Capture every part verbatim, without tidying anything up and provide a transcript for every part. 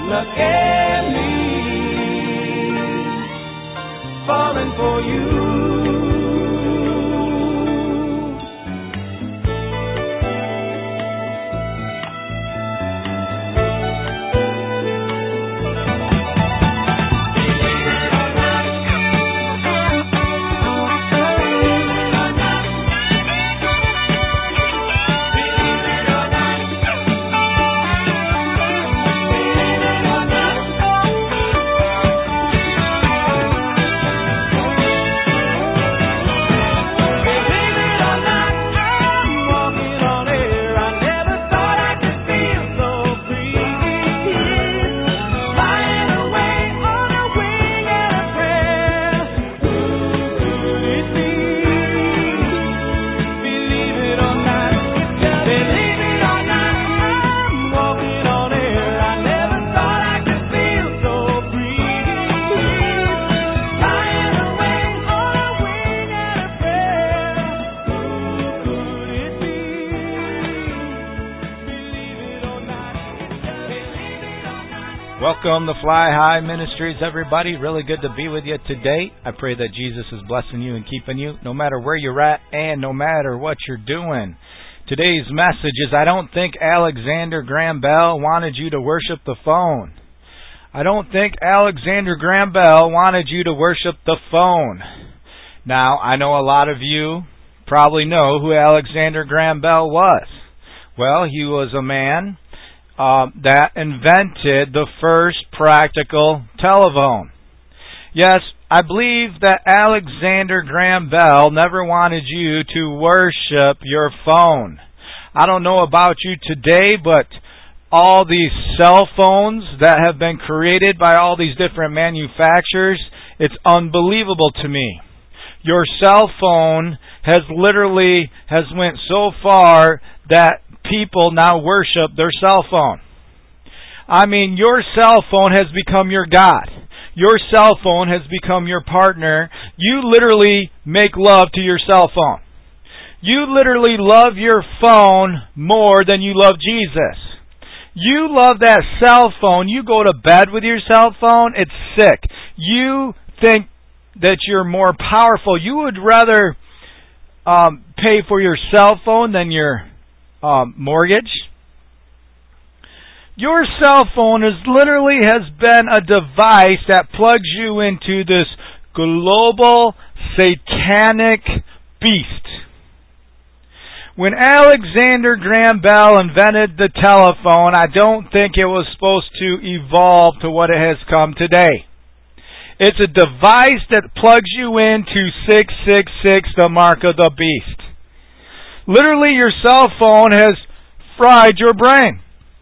look at me, falling for you. Welcome to Fly High Ministries, everybody. Really good to be with you today. I pray that Jesus is blessing you and keeping you, no matter where you're at and no matter what you're doing. Today's message is, I don't think Alexander Graham Bell wanted you to worship the phone. I don't think Alexander Graham Bell wanted you to worship the phone. Now, I know a lot of you probably know who Alexander Graham Bell was. Well, he was a man Uh, that invented the first practical telephone. Yes, I believe that Alexander Graham Bell never wanted you to worship your phone. I don't know about you today, but all these cell phones that have been created by all these different manufacturers, it's unbelievable to me. Your cell phone has literally has went so far that people now worship their cell phone. I mean, your cell phone has become your God. Your cell phone has become your partner. You literally make love to your cell phone. You literally love your phone more than you love Jesus. You love that cell phone. You go to bed with your cell phone, it's sick. You think that you're more powerful. You would rather um, pay for your cell phone than your Um, mortgage. Your cell phone is literally has been a device that plugs you into this global satanic beast. When Alexander Graham Bell invented the telephone, I don't think it was supposed to evolve to what it has come today. It's a device that plugs you into six six six, the mark of the beast. Literally, your cell phone has fried your brain.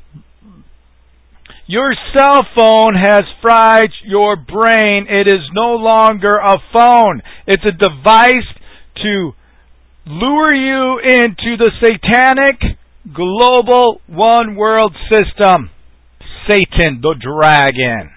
Your cell phone has fried your brain. It is no longer a phone. It's a device to lure you into the satanic global one world system. Satan, the dragon.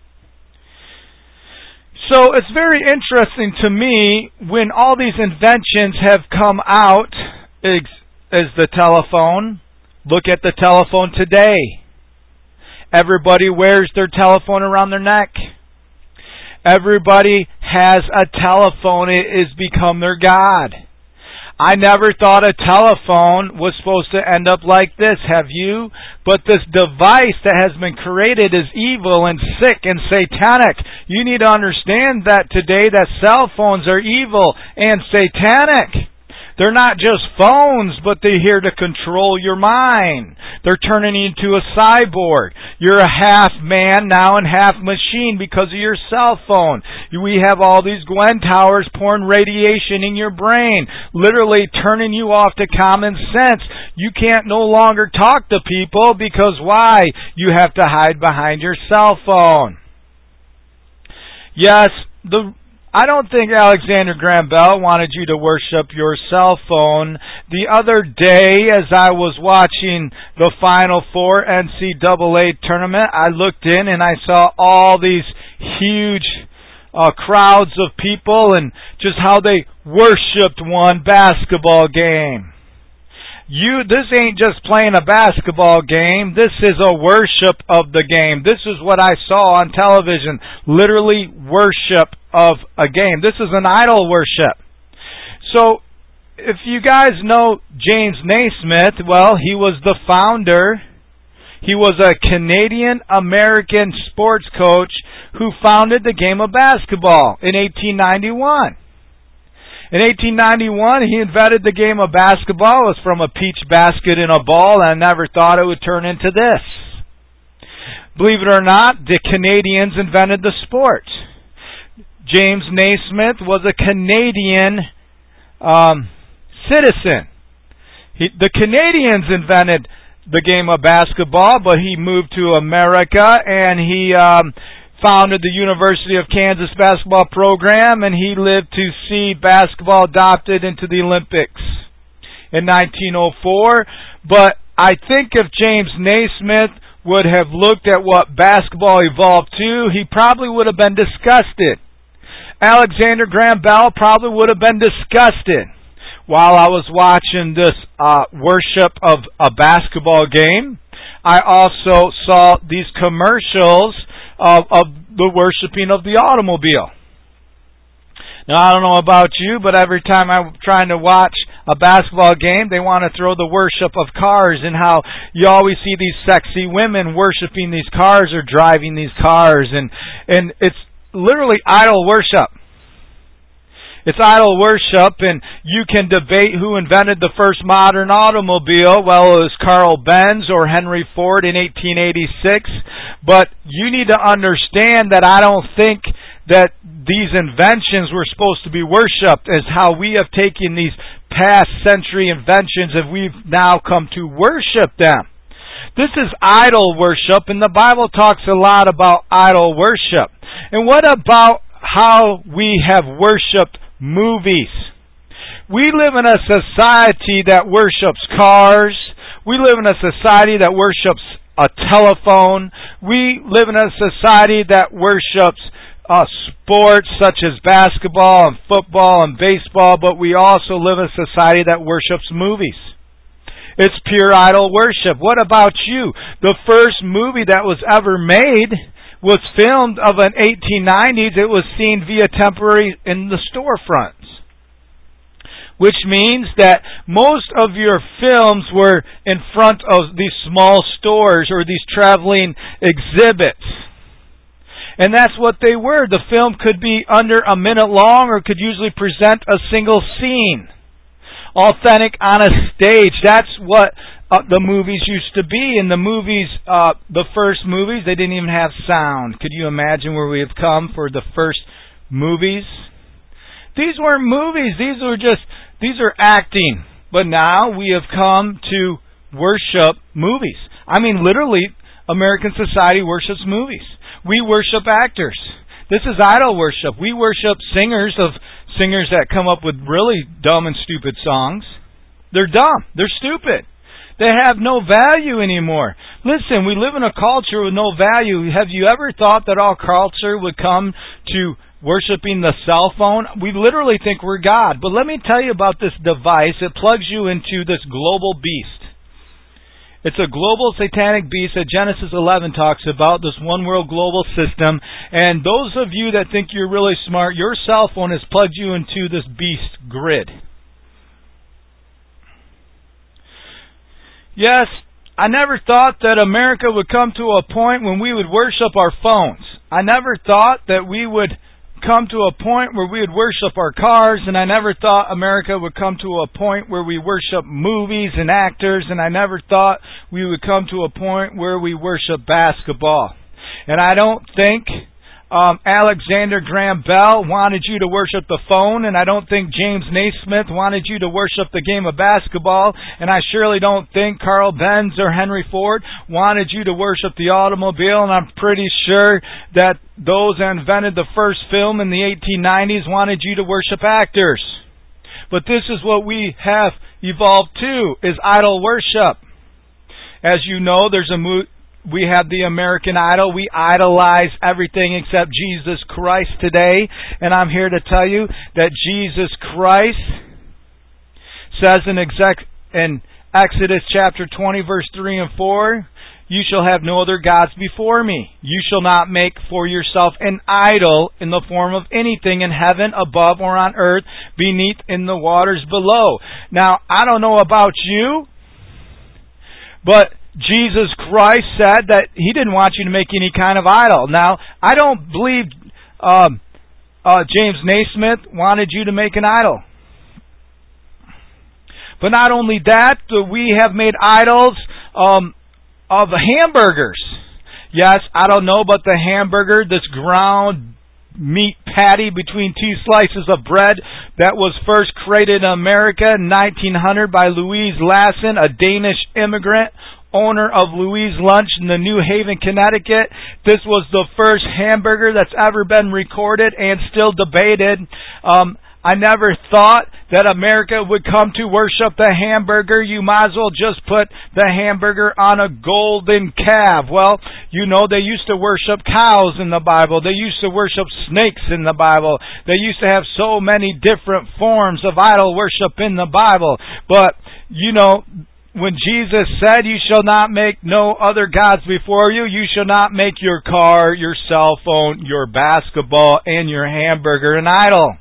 So it's very interesting to me when all these inventions have come out. Is the telephone. Look at the telephone today. Everybody wears their telephone around their neck. Everybody has a telephone. It has become their God. I never thought a telephone was supposed to end up like this, have you? But this device that has been created is evil and sick and satanic. You need to understand that today that cell phones are evil and satanic. They're not just phones, but they're here to control your mind. They're turning you into a cyborg. You're a half man now and half machine because of your cell phone. We have all these Gwen towers pouring radiation in your brain, literally turning you off to common sense. You can't no longer talk to people because why? You have to hide behind your cell phone. Yes, the I don't think Alexander Graham Bell wanted you to worship your cell phone. The other day, as I was watching the Final Four N C double A tournament, I looked in and I saw all these huge uh, crowds of people and just how they worshipped one basketball game. You, this ain't just playing a basketball game. This is a worship of the game. This is what I saw on television. Literally worship of a game. This is an idol worship. So, if you guys know James Naismith, well, he was the founder. He was a Canadian-American sports coach who founded the game of basketball in eighteen ninety-one. In eighteen ninety-one, he invented the game of basketball. It was from a peach basket and a ball, and I never thought it would turn into this. Believe it or not, the Canadians invented the sport. James Naismith was a Canadian um, citizen. He, the Canadians invented the game of basketball, but he moved to America, and he Um, founded the University of Kansas basketball program, and he lived to see basketball adopted into the Olympics in nineteen oh four. But I think if James Naismith would have looked at what basketball evolved to, he probably would have been disgusted. Alexander Graham Bell probably would have been disgusted. While I was watching this uh, worship of a basketball game, I also saw these commercials Of, of the worshiping of the automobile. Now, I don't know about you, but every time I'm trying to watch a basketball game, they want to throw the worship of cars, and how you always see these sexy women worshiping these cars or driving these cars, and and it's literally idol worship. It's idol worship, and you can debate who invented the first modern automobile. Well, it was Carl Benz or Henry Ford in eighteen eighty-six. But you need to understand that I don't think that these inventions were supposed to be worshipped, as how we have taken these past century inventions and we've now come to worship them. This is idol worship, and the Bible talks a lot about idol worship. And what about how we have worshipped movies? We live in a society that worships cars. We live in a society that worships a telephone. We live in a society that worships uh, sports such as basketball and football and baseball, but we also live in a society that worships movies. It's pure idol worship. What about you? The first movie that was ever made was filmed of an eighteen nineties. It was seen via temporary in the storefronts, which means that most of your films were in front of these small stores or these traveling exhibits. And that's what they were. The film could be under a minute long or could usually present a single scene. Authentic on a stage. That's what Uh, the movies used to be. In the movies, uh, the first movies, they didn't even have sound. Could you imagine where we have come for the first movies? These weren't movies. These were just, these are acting. But now we have come to worship movies. I mean, literally, American society worships movies. We worship actors. This is idol worship. We worship singers of singers that come up with really dumb and stupid songs. They're dumb. They're stupid. They have no value anymore. Listen, we live in a culture with no value. Have you ever thought that our culture would come to worshiping the cell phone? We literally think we're God. But let me tell you about this device. It plugs you into this global beast. It's a global satanic beast that Genesis eleven talks about, this one world global system. And those of you that think you're really smart, your cell phone has plugged you into this beast grid. Yes, I never thought that America would come to a point when we would worship our phones. I never thought that we would come to a point where we would worship our cars, and I never thought America would come to a point where we worship movies and actors, and I never thought we would come to a point where we worship basketball. And I don't think Um, Alexander Graham Bell wanted you to worship the phone, and I don't think James Naismith wanted you to worship the game of basketball, and I surely don't think Carl Benz or Henry Ford wanted you to worship the automobile, and I'm pretty sure that those that invented the first film in the eighteen nineties wanted you to worship actors. But this is what we have evolved to, is idol worship. As you know, there's a mo- We have the American Idol. We idolize everything except Jesus Christ today. And I'm here to tell you that Jesus Christ says in, exec- in Exodus chapter twenty, verse three and four. You shall have no other gods before me. You shall not make for yourself an idol in the form of anything in heaven above or on earth beneath in the waters below. Now, I don't know about you, but Jesus Christ said that He didn't want you to make any kind of idol. Now, I don't believe um, uh, James Naismith wanted you to make an idol. But not only that, we have made idols um, of hamburgers. Yes, I don't know, but the hamburger, this ground meat patty between two slices of bread that was first created in America in nineteen hundred by Louise Lassen, a Danish immigrant, owner of Louise Lunch in the New Haven, Connecticut. This was the first hamburger that's ever been recorded and still debated. Um, I never thought that America would come to worship the hamburger. You might as well just put the hamburger on a golden calf. Well, you know, they used to worship cows in the Bible. They used to worship snakes in the Bible. They used to have so many different forms of idol worship in the Bible. But, you know, when Jesus said, you shall not make no other gods before you, you shall not make your car, your cell phone, your basketball, and your hamburger an idol.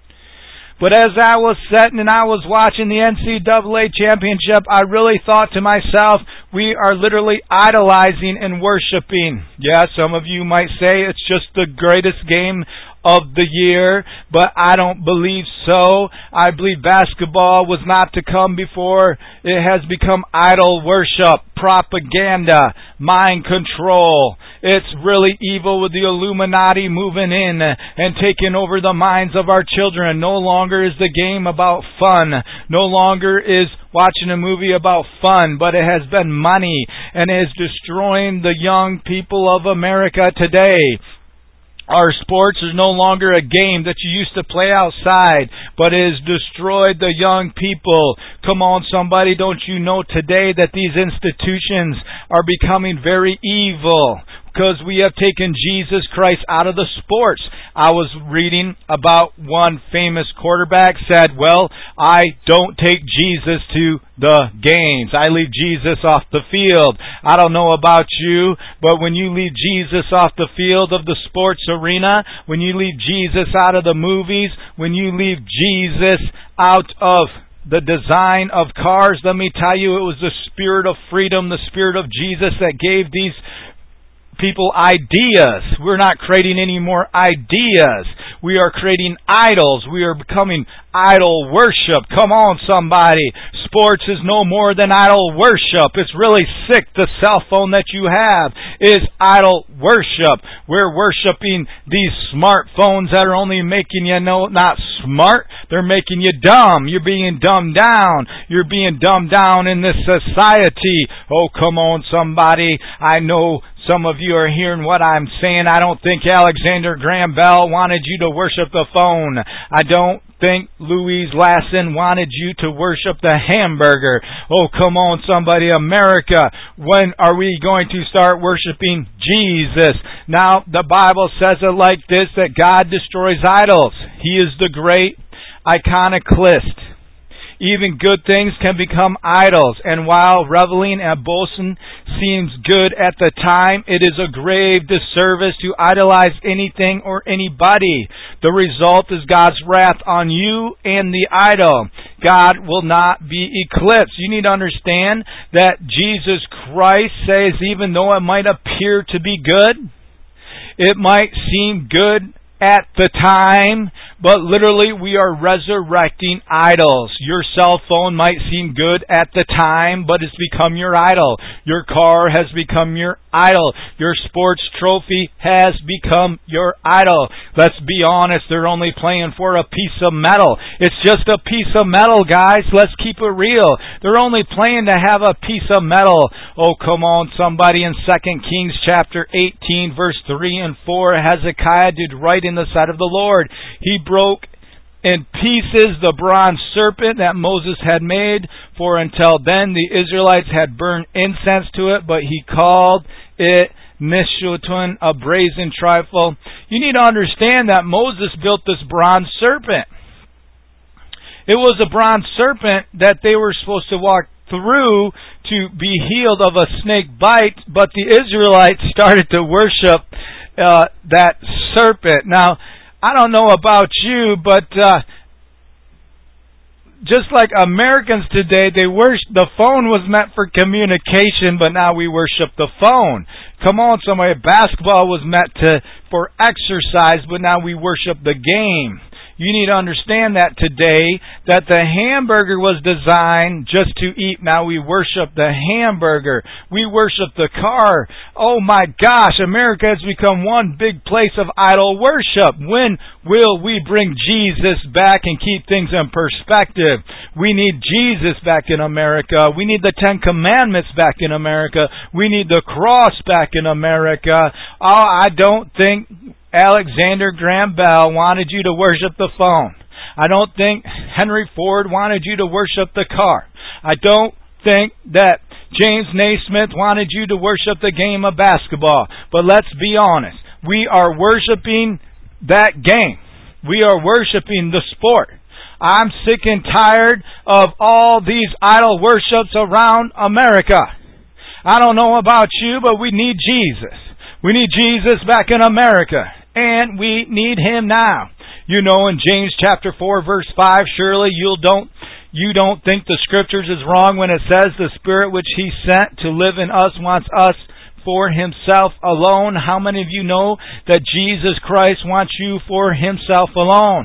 But as I was sitting and I was watching the N C double A championship, I really thought to myself, we are literally idolizing and worshiping. Yeah, some of you might say it's just the greatest game of the year, but I don't believe so. I believe basketball was not to come before. It has become idol worship, propaganda, mind control. It's really evil with the Illuminati moving in and taking over the minds of our children. No longer is the game about fun. No longer is watching a movie about fun, but it has been money and is destroying the young people of America today. Our sports is no longer a game that you used to play outside, but it has destroyed the young people. Come on, somebody, don't you know today that these institutions are becoming very evil? Because we have taken Jesus Christ out of the sports. I was reading about one famous quarterback said, well, I don't take Jesus to the games. I leave Jesus off the field. I don't know about you, but when you leave Jesus off the field of the sports arena, when you leave Jesus out of the movies, when you leave Jesus out of the design of cars, let me tell you, it was the spirit of freedom, the spirit of Jesus that gave these people ideas. We're not creating any more ideas. We are creating idols. We are becoming idol worship. Come on, somebody. Sports is no more than idol worship. It's really sick. The cell phone that you have is idol worship. We're worshiping these smartphones that are only making you know not smart. They're making you dumb. You're being dumbed down. You're being dumbed down in this society. Oh, come on, somebody. I know some of you are hearing what I'm saying. I don't think Alexander Graham Bell wanted you to worship the phone. I don't think Louise Lassen wanted you to worship the hamburger. Oh, come on, somebody. America, when are we going to start worshiping Jesus? Now, the Bible says it like this, that God destroys idols. He is the great iconoclast. Even good things can become idols, and while reveling and boasting seems good at the time, it is a grave disservice to idolize anything or anybody. The result is God's wrath on you and the idol. God will not be eclipsed. You need to understand that Jesus Christ says, even though it might appear to be good, it might seem good at the time, but literally we are resurrecting idols. Your cell phone might seem good at the time, but it's become your idol. Your car has become your idol. Your sports trophy has become your idol. Let's be honest, they're only playing for a piece of metal. It's just a piece of metal, guys. Let's keep it real. They're only playing to have a piece of metal. Oh, come on, somebody. In Second Kings chapter eighteen, verse three and four, Hezekiah did right in the sight of the Lord. He broke in pieces the bronze serpent that Moses had made, for until then the Israelites had burned incense to it, but he called it Nishutun, a brazen trifle. You need to understand that Moses built this bronze serpent. It was a bronze serpent that they were supposed to walk through to be healed of a snake bite, but the Israelites started to worship uh, that serpent. Now, I don't know about you, but uh, just like Americans today, they worship, the phone was meant for communication, but now we worship the phone. Come on, somebody. Basketball was meant to for exercise, but now we worship the game. You need to understand that today, that the hamburger was designed just to eat. Now we worship the hamburger. We worship the car. Oh my gosh, America has become one big place of idol worship. When will we bring Jesus back and keep things in perspective? We need Jesus back in America. We need the Ten Commandments back in America. We need the cross back in America. Oh, I don't think Alexander Graham Bell wanted you to worship the phone. I don't think Henry Ford wanted you to worship the car. I don't think that James Naismith wanted you to worship the game of basketball. But let's be honest. We are worshiping that game. We are worshiping the sport. I'm sick and tired of all these idol worships around America. I don't know about you, but we need Jesus. We need Jesus back in America. And we need Him now. You know, in James chapter four, verse five, surely you don't you don't think the Scriptures is wrong when it says the Spirit which He sent to live in us wants us for Himself alone. How many of you know that Jesus Christ wants you for Himself alone?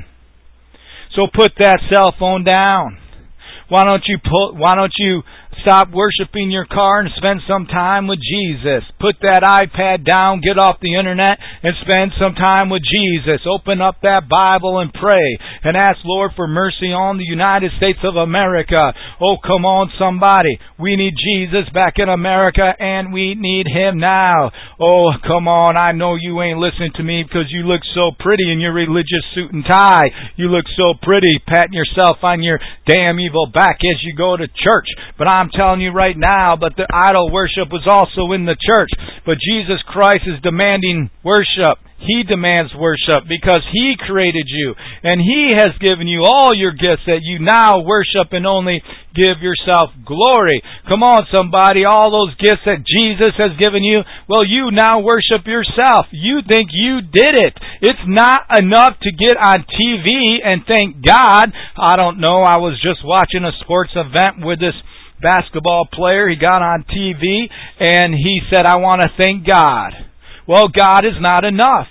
So put that cell phone down. Why don't you put, why don't you stop worshiping your car and spend some time with Jesus? Put that iPad down, get off the internet, and spend some time with Jesus. Open up that Bible and pray and ask Lord for mercy on the United States of America. Oh, come on, somebody. We need Jesus back in America, and we need Him now. Oh, come on. I know you ain't listening to me because you look so pretty in your religious suit and tie. You look so pretty patting yourself on your damn evil back as you go to church. But I'm telling you right now, but the idol worship was also in the church. But Jesus Christ is demanding worship. He demands worship because He created you. And He has given you all your gifts that you now worship and only give yourself glory. Come on, somebody. All those gifts that Jesus has given you, well, you now worship yourself. You think you did it. It's not enough to get on T V and thank God. I don't know. I was just watching a sports event with this basketball player. He got on T V and he said, I want to thank God. Well, God is not enough.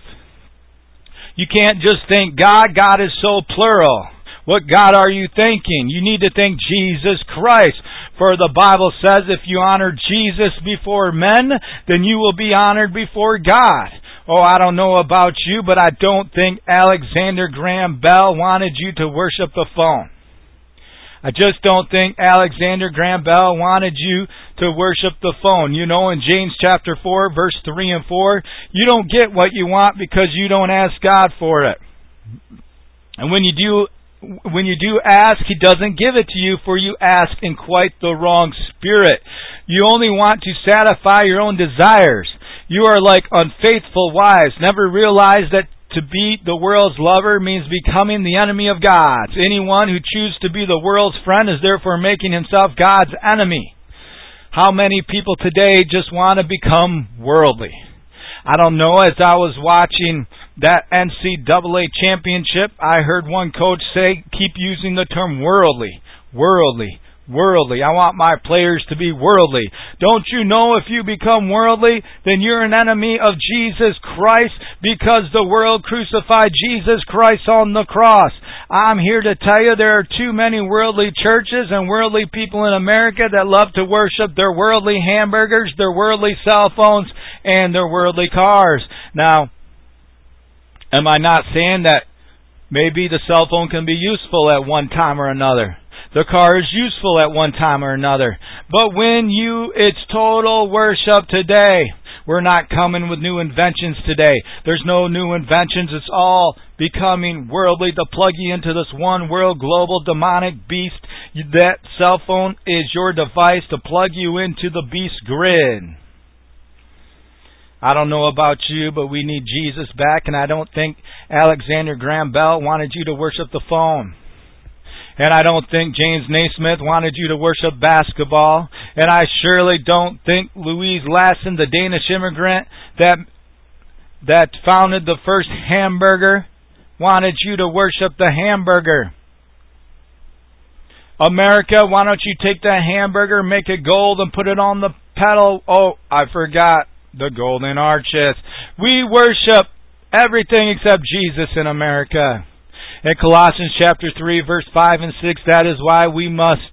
You can't just thank God. God is so plural. What God are you thanking? You need to thank Jesus Christ. For the Bible says if you honor Jesus before men, then you will be honored before God. Oh, I don't know about you, but I don't think Alexander Graham Bell wanted you to worship the phone. I just don't think Alexander Graham Bell wanted you to worship the phone. You know, in James chapter four, verse three and four, you don't get what you want because you don't ask God for it. And when you do when you do ask, He doesn't give it to you, for you ask in quite the wrong spirit. You only want to satisfy your own desires. You are like unfaithful wives. Never realize that to be the world's lover means becoming the enemy of God. Anyone who chooses to be the world's friend is therefore making himself God's enemy. How many people today just want to become worldly? I don't know. As I was watching that N C double A championship, I heard one coach say, keep using the term worldly, worldly, worldly. I want my players to be worldly. Don't you know if you become worldly, then you're an enemy of Jesus Christ because the world crucified Jesus Christ on the cross. I'm here to tell you there are too many worldly churches and worldly people in America that love to worship their worldly hamburgers, their worldly cell phones, and their worldly cars. Now, am I not saying that maybe the cell phone can be useful at one time or another? The car is useful at one time or another. But when you, it's total worship today. We're not coming with new inventions today. There's no new inventions. It's all becoming worldly to plug you into this one world global demonic beast. That cell phone is your device to plug you into the beast grid. I don't know about you, but we need Jesus back, and I don't think Alexander Graham Bell wanted you to worship the phone. And I don't think James Naismith wanted you to worship basketball. And I surely don't think Louise Lasson, the Danish immigrant that that founded the first hamburger, wanted you to worship the hamburger. America, why don't you take that hamburger, make it gold, and put it on the pedal? Oh, I forgot the golden arches. We worship everything except Jesus in America. In Colossians chapter three, verse five and six, that is why we must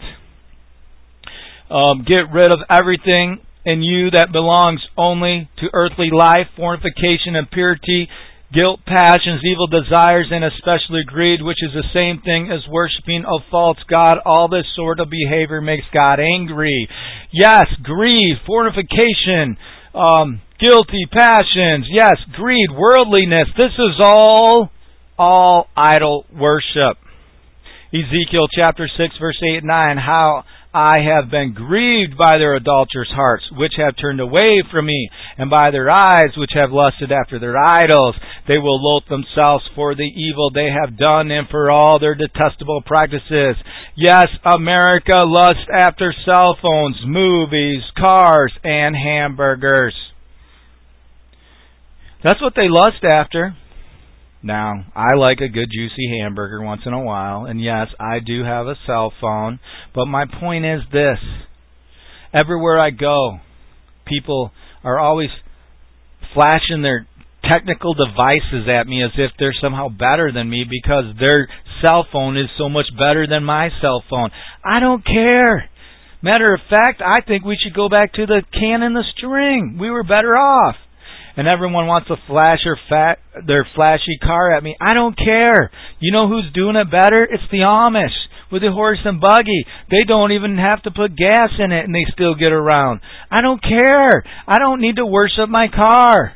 um, get rid of everything in you that belongs only to earthly life, fornication, impurity, guilt, passions, evil desires, and especially greed, which is the same thing as worshiping a false god. All this sort of behavior makes God angry. Yes, greed, fornication, um, guilty passions, yes, greed, worldliness. This is all, all idol worship. Ezekiel chapter six, verse eight and nine, how I have been grieved by their adulterous hearts, which have turned away from me, and by their eyes, which have lusted after their idols. They will loathe themselves for the evil they have done and for all their detestable practices. Yes, America lusts after cell phones, movies, cars, and hamburgers. That's what they lust after. Now, I like a good juicy hamburger once in a while, and yes, I do have a cell phone, but my point is this. Everywhere I go, people are always flashing their technical devices at me as if they're somehow better than me because their cell phone is so much better than my cell phone. I don't care. Matter of fact, I think we should go back to the can and the string. We were better off. And everyone wants to flash their, fat, their flashy car at me. I don't care. You know who's doing it better? It's the Amish with the horse and buggy. They don't even have to put gas in it and they still get around. I don't care. I don't need to worship my car.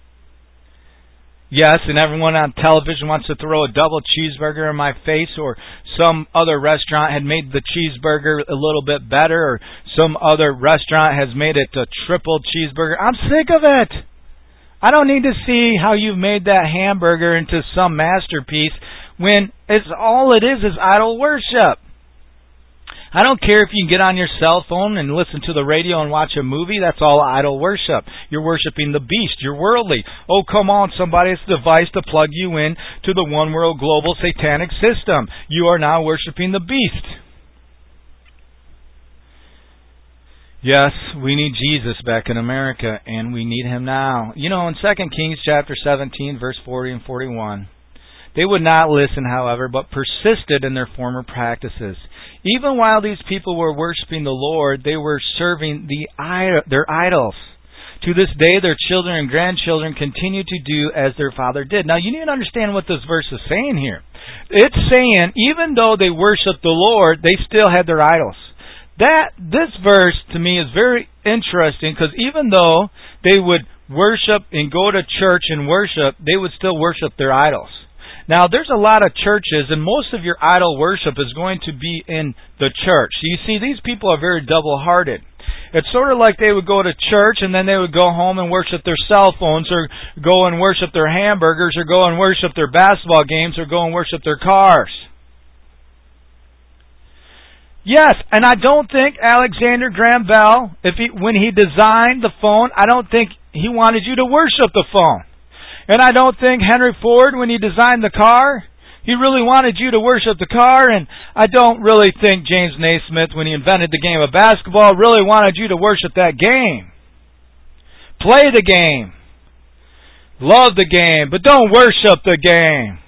Yes, and everyone on television wants to throw a double cheeseburger in my face, or some other restaurant had made the cheeseburger a little bit better, or some other restaurant has made it a triple cheeseburger. I'm sick of it. I don't need to see how you've made that hamburger into some masterpiece when it's all it is is idol worship. I don't care if you can get on your cell phone and listen to the radio and watch a movie. That's all idol worship. You're worshiping the beast. You're worldly. Oh, come on, somebody. It's a device to plug you in to the one world global satanic system. You are now worshiping the beast. Yes, we need Jesus back in America, and we need Him now. You know, in Second Kings chapter seventeen, verse forty and forty-one, they would not listen, however, but persisted in their former practices. Even while these people were worshiping the Lord, they were serving the their idols. To this day, their children and grandchildren continue to do as their father did. Now, you need to understand what this verse is saying here. It's saying, even though they worshiped the Lord, they still had their idols. That this verse to me is very interesting because even though they would worship and go to church and worship, they would still worship their idols. Now, there's a lot of churches, and most of your idol worship is going to be in the church. So you see, these people are very double-hearted. It's sort of like they would go to church and then they would go home and worship their cell phones, or go and worship their hamburgers, or go and worship their basketball games, or go and worship their cars. Yes, and I don't think Alexander Graham Bell, if he, when he designed the phone, I don't think he wanted you to worship the phone. And I don't think Henry Ford, when he designed the car, he really wanted you to worship the car. And I don't really think James Naismith, when he invented the game of basketball, really wanted you to worship that game. Play the game. Love the game, but don't worship the game.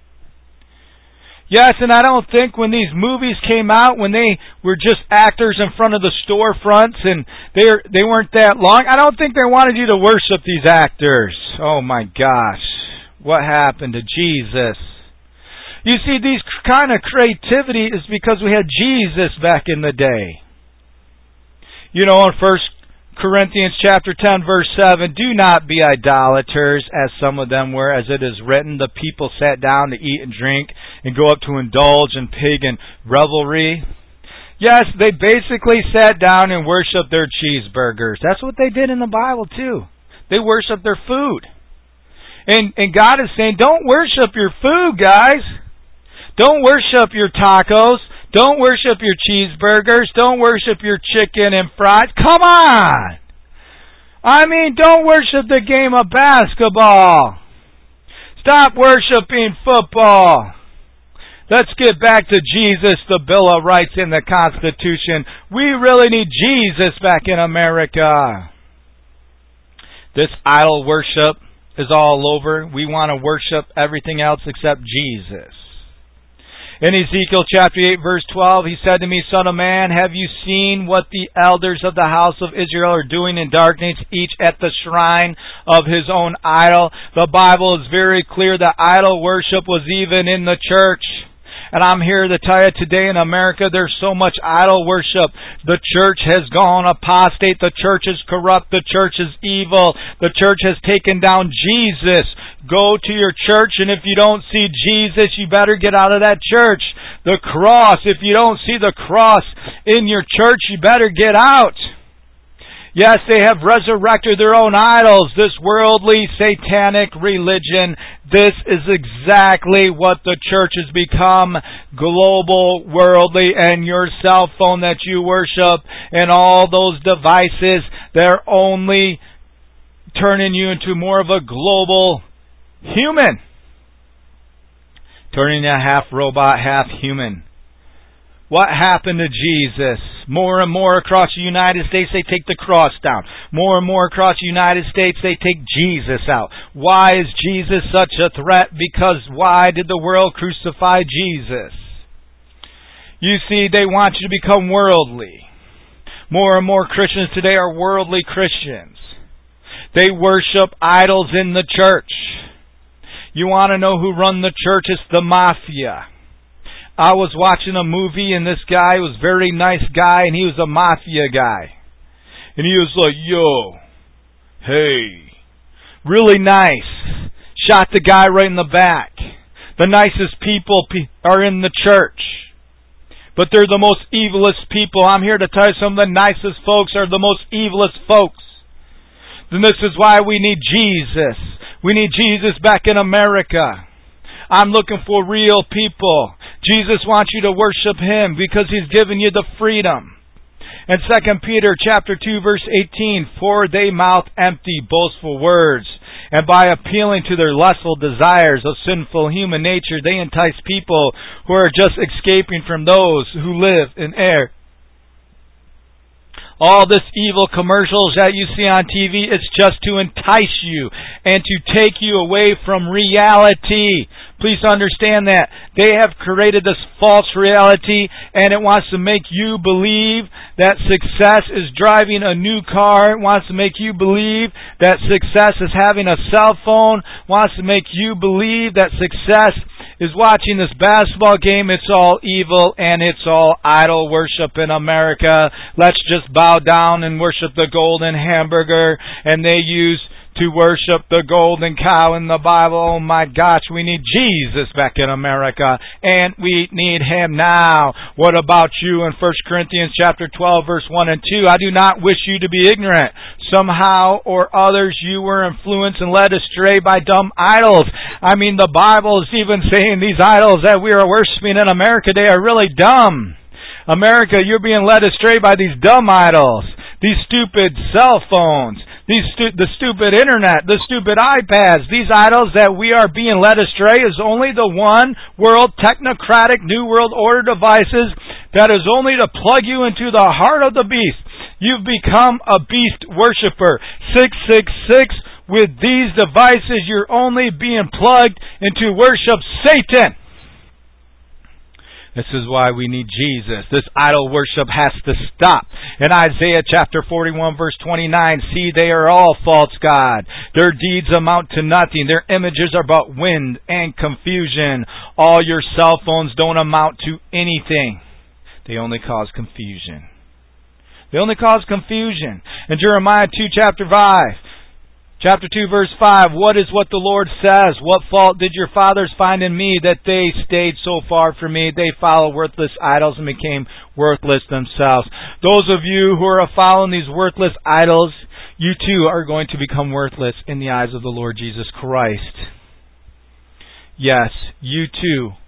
Yes, and I don't think when these movies came out, when they were just actors in front of the storefronts and they they weren't that long, I don't think they wanted you to worship these actors. Oh my gosh, what happened to Jesus? You see, these kind of creativity is because we had Jesus back in the day. You know, in First Corinthians chapter ten, verse seven, do not be idolaters, as some of them were, as it is written, the people sat down to eat and drink and go up to indulge in pagan revelry. Yes, they basically sat down and worshiped their cheeseburgers. That's what they did in the Bible too. They worshiped their food. And, and God is saying, don't worship your food, guys. Don't worship your tacos. Don't worship your cheeseburgers. Don't worship your chicken and fries. Come on! I mean, don't worship the game of basketball. Stop worshiping football. Let's get back to Jesus, the Bill of Rights, and the Constitution. We really need Jesus back in America. This idol worship is all over. We want to worship everything else except Jesus. In Ezekiel chapter eight, verse twelve, he said to me, Son of man, have you seen what the elders of the house of Israel are doing in darkness, each at the shrine of his own idol? The Bible is very clear that idol worship was even in the church. And I'm here to tell you today in America, there's so much idol worship. The church has gone apostate. The church is corrupt. The church is evil. The church has taken down Jesus. Go to your church, and if you don't see Jesus, you better get out of that church. The cross, if you don't see the cross in your church, you better get out. Yes, they have resurrected their own idols, this worldly, satanic religion. This is exactly what the church has become, global, worldly, and your cell phone that you worship and all those devices, they're only turning you into more of a global human. Turning a half robot, half human. What happened to Jesus? More and more across the United States, they take the cross down. More and more across the United States, they take Jesus out. Why is Jesus such a threat? Because why did the world crucify Jesus? You see, they want you to become worldly. More and more Christians today are worldly Christians. They worship idols in the church. You want to know who run the church? It's the mafia. I was watching a movie, and this guy was a very nice guy, and he was a mafia guy. And he was like, yo, hey, really nice. Shot the guy right in the back. The nicest people are in the church. But they're the most evilest people. I'm here to tell you some of the nicest folks are the most evilest folks. Then this is why we need Jesus. We need Jesus back in America. I'm looking for real people. Jesus wants you to worship Him because He's given you the freedom. And Second Peter chapter two verse eighteen, for they mouth empty, boastful words, and by appealing to their lustful desires of sinful human nature, they entice people who are just escaping from those who live in error. All this evil commercials that you see on T V, it's just to entice you and to take you away from reality. Please understand that. They have created this false reality, and it wants to make you believe that success is driving a new car. It wants to make you believe that success is having a cell phone. It wants to make you believe that success is watching this basketball game. It's all evil, and it's all idol worship in America. Let's just bow down and worship the golden hamburger, and they use to worship the golden cow in the Bible. Oh my gosh, we need Jesus back in America, and we need Him now. What about you in First Corinthians chapter twelve, verse one and two? I do not wish you to be ignorant. Somehow or others you were influenced and led astray by dumb idols. I mean, the Bible is even saying these idols that we are worshiping in America, they are really dumb. America, you're being led astray by these dumb idols, these stupid cell phones, These stu- the stupid internet, the stupid iPads, these idols that we are being led astray is only the one world technocratic New World Order devices that is only to plug you into the heart of the beast. You've become a beast worshiper. six six six, with these devices you're only being plugged into worship Satan. This is why we need Jesus. This idol worship has to stop. In Isaiah chapter forty-one verse twenty-nine, see, they are all false gods. Their deeds amount to nothing. Their images are but wind and confusion. All your cell phones don't amount to anything. They only cause confusion. They only cause confusion. In Jeremiah two chapter five, Chapter two, verse five, what is what the Lord says? What fault did your fathers find in me that they stayed so far from me? They followed worthless idols and became worthless themselves. Those of you who are following these worthless idols, you too are going to become worthless in the eyes of the Lord Jesus Christ. Yes, you too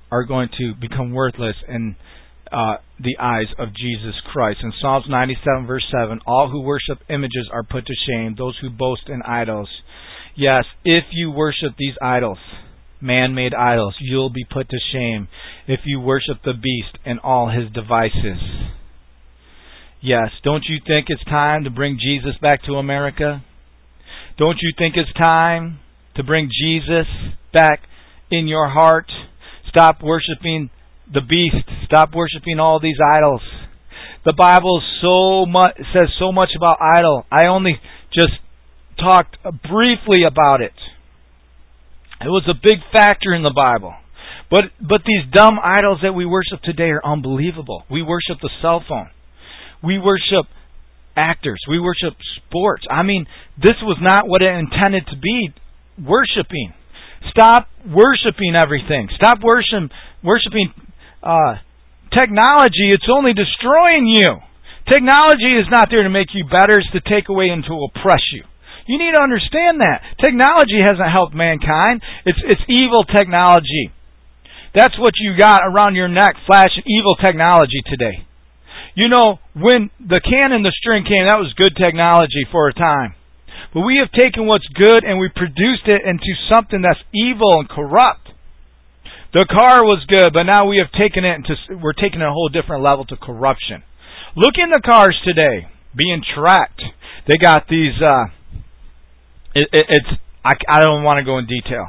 are going to become worthless in uh, the eyes of Jesus Christ. In Psalms ninety-seven, verse seven, all who worship images are put to shame, those who boast in idols. Yes, if you worship these idols, man-made idols, you'll be put to shame if you worship the beast and all his devices. Yes, don't you think it's time to bring Jesus back to America? Don't you think it's time to bring Jesus back in your heart? Stop worshiping the beast. Stop worshiping all these idols. The Bible so much says so much about idol. I only just talked briefly about it. It was a big factor in the Bible. But but these dumb idols that we worship today are unbelievable. We worship the cell phone. We worship actors. We worship sports. I mean, this was not what it intended to be, worshiping. Stop worshiping everything. Stop worship, worshiping uh, technology. It's only destroying you. Technology is not there to make you better. It's to take away and to oppress you. You need to understand that. Technology hasn't helped mankind. It's it's evil technology. That's what you got around your neck, flashing evil technology today. You know, when the can and the string came, that was good technology for a time. But we have taken what's good and we produced it into something that's evil and corrupt. The car was good, but now we have taken it into, we're taking it a whole different level to corruption. Look in the cars today, being tracked. They got these, uh, it, it, it's, I, I don't want to go in detail.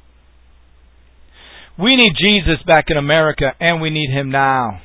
We need Jesus back in America, and we need Him now.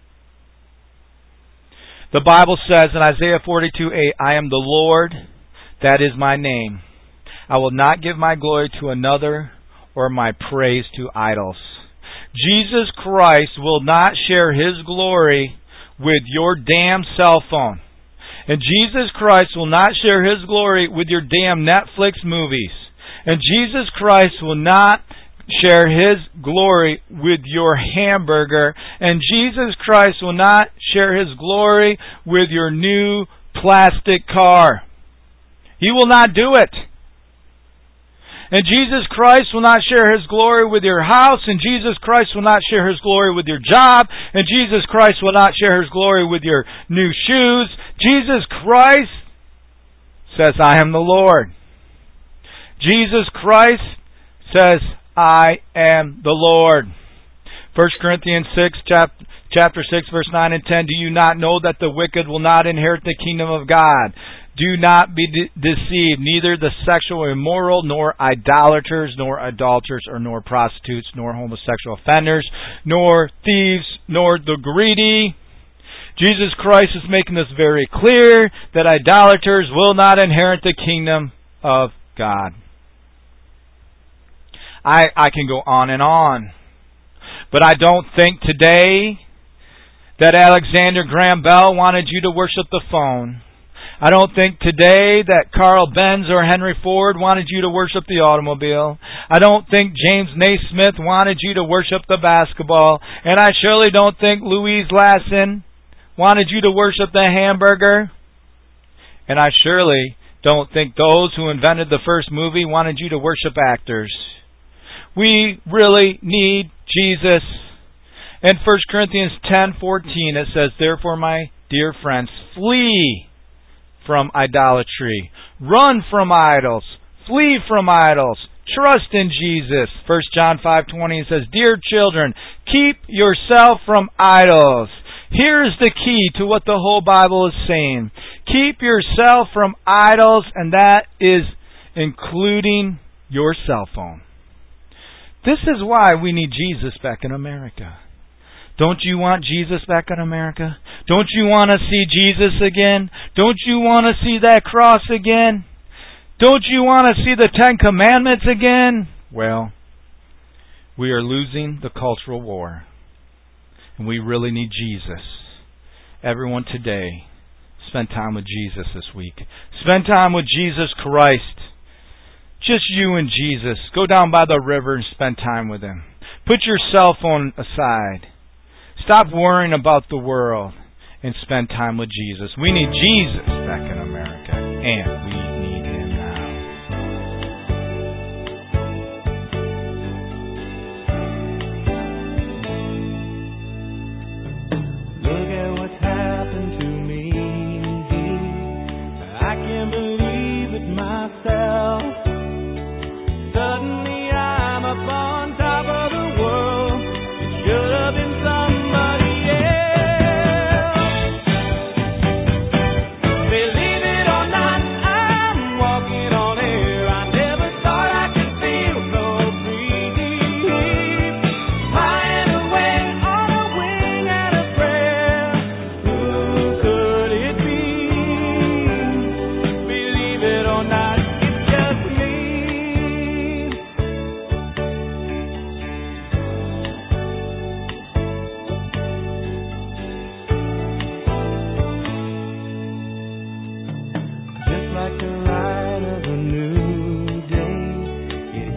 The Bible says in Isaiah forty-two eight, I am the Lord, that is my name. I will not give my glory to another or my praise to idols. Jesus Christ will not share His glory with your damn cell phone. And Jesus Christ will not share His glory with your damn Netflix movies. And Jesus Christ will not share His glory with your hamburger. And Jesus Christ will not share His glory with your new plastic car. He will not do it. And Jesus Christ will not share His glory with your house. And Jesus Christ will not share His glory with your job. And Jesus Christ will not share His glory with your new shoes. Jesus Christ says, I am the Lord. Jesus Christ says, I am the Lord. First Corinthians six, chapter six, verse nine and ten. Do you not know that the wicked will not inherit the kingdom of God? Do not be de- deceived. Neither the sexual immoral, nor idolaters, nor adulterers, or nor prostitutes, nor homosexual offenders, nor thieves, nor the greedy. Jesus Christ is making this very clear that idolaters will not inherit the kingdom of God. I, I can go on and on. But I don't think today that Alexander Graham Bell wanted you to worship the phone. I don't think today that Carl Benz or Henry Ford wanted you to worship the automobile. I don't think James Naismith wanted you to worship the basketball. And I surely don't think Louise Lasson wanted you to worship the hamburger. And I surely don't think those who invented the first movie wanted you to worship actors. We really need Jesus. In First Corinthians ten fourteen it says, therefore, my dear friends, flee from idolatry. Run from idols. Flee from idols. Trust in Jesus. First John five twenty says, dear children, keep yourself from idols. Here's the key to what the whole Bible is saying. Keep yourself from idols, and that is including your cell phone. This is why we need Jesus back in America. Don't you want Jesus back in America? Don't you want to see Jesus again? Don't you want to see that cross again? Don't you want to see the Ten Commandments again? Well, we are losing the cultural war. And we really need Jesus. Everyone today, spend time with Jesus this week. Spend time with Jesus Christ. Just you and Jesus. Go down by the river and spend time with Him. Put your cell phone aside. Stop worrying about the world and spend time with Jesus. We need Jesus back in America, and we need Him now.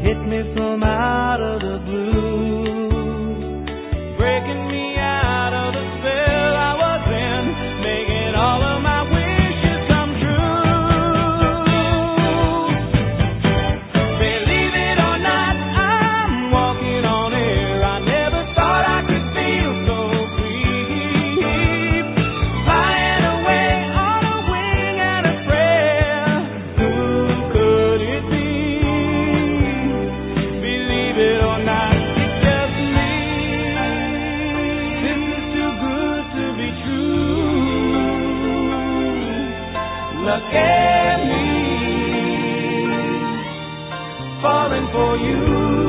hit me from out of the blue, breaking me out of the spell I was in, making all of my wishes come true. Believe it or not, I'm walking on air. I never thought I could feel so free, flying away on a wing and a prayer. Who could it be? Believe it or not, it's just me. This is too good to be true. Look at me, falling for you.